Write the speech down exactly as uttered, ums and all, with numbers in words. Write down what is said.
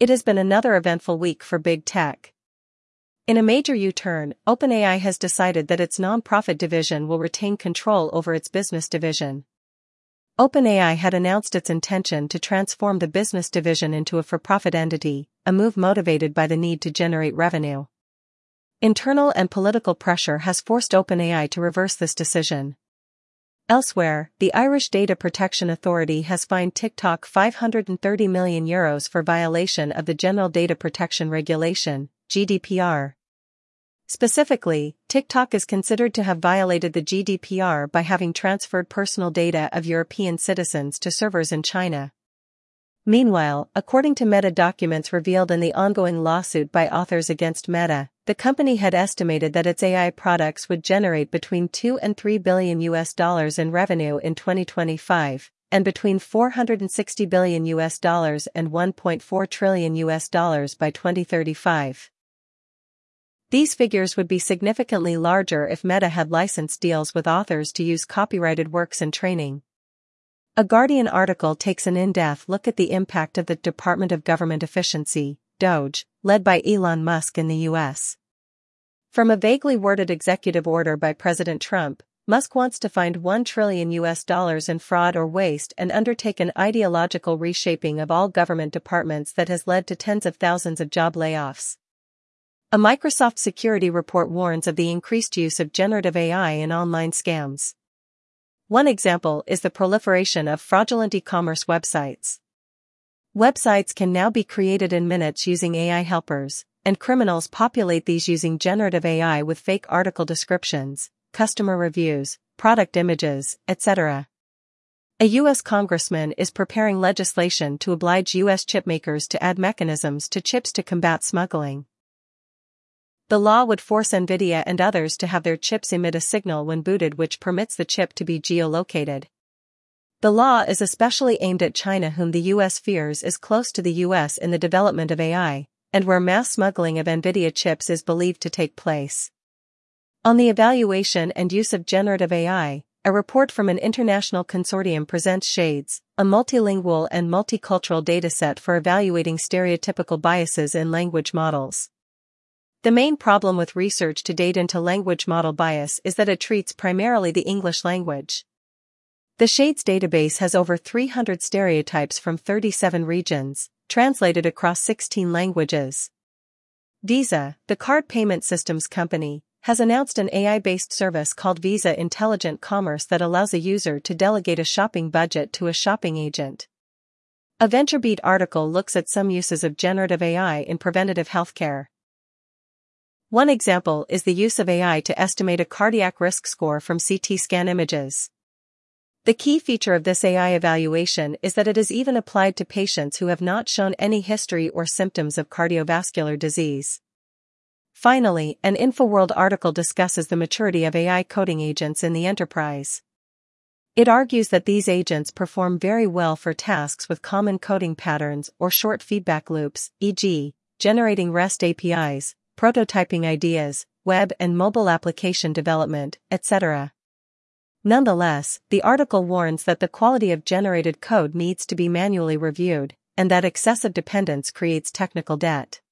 It has been another eventful week for big tech. In a major U-turn, OpenAI has decided that its non-profit division will retain control over its business division. OpenAI had announced its intention to transform the business division into a for-profit entity, a move motivated by the need to generate revenue. Internal and political pressure has forced OpenAI to reverse this decision. Elsewhere, the Irish Data Protection Authority has fined TikTok five hundred thirty million euros for violation of the General Data Protection Regulation, G D P R. Specifically, TikTok is considered to have violated the G D P R by having transferred personal data of European citizens to servers in China. Meanwhile, according to Meta documents revealed in the ongoing lawsuit by authors against Meta, the company had estimated that its A I products would generate between two and three billion U S dollars in revenue in twenty twenty-five, and between four hundred sixty billion U S dollars and one point four trillion U S dollars by twenty thirty-five. These figures would be significantly larger if Meta had licensed deals with authors to use copyrighted works in training. A Guardian article takes an in-depth look at the impact of the Department of Government Efficiency, D O G E, led by Elon Musk in the U S. From a vaguely worded executive order by President Trump, Musk wants to find one trillion U S dollars in fraud or waste and undertake an ideological reshaping of all government departments that has led to tens of thousands of job layoffs. A Microsoft security report warns of the increased use of generative A I in online scams. One example is the proliferation of fraudulent e-commerce websites. Websites can now be created in minutes using A I helpers, and criminals populate these using generative A I with fake article descriptions, customer reviews, product images, et cetera. A U S congressman is preparing legislation to oblige U S chipmakers to add mechanisms to chips to combat smuggling. The law would force NVIDIA and others to have their chips emit a signal when booted which permits the chip to be geolocated. The law is especially aimed at China, whom the U S fears is close to the U S in the development of A I, and where mass smuggling of NVIDIA chips is believed to take place. On the evaluation and use of generative A I, a report from an international consortium presents Shades, a multilingual and multicultural dataset for evaluating stereotypical biases in language models. The main problem with research to date into language model bias is that it treats primarily the English language. The Shades database has over three hundred stereotypes from thirty-seven regions, translated across sixteen languages. Visa, the card payment systems company, has announced an A I-based service called Visa Intelligent Commerce that allows a user to delegate a shopping budget to a shopping agent. A VentureBeat article looks at some uses of generative A I in preventative healthcare. One example is the use of A I to estimate a cardiac risk score from C T scan images. The key feature of this A I evaluation is that it is even applied to patients who have not shown any history or symptoms of cardiovascular disease. Finally, an InfoWorld article discusses the maturity of A I coding agents in the enterprise. It argues that these agents perform very well for tasks with common coding patterns or short feedback loops, for example, generating REST A P Is, prototyping ideas, web and mobile application development, et cetera. Nonetheless, the article warns that the quality of generated code needs to be manually reviewed, and that excessive dependence creates technical debt.